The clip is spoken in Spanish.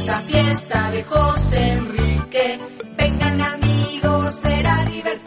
fiesta de José Enrique. Vengan amigos, será divertido.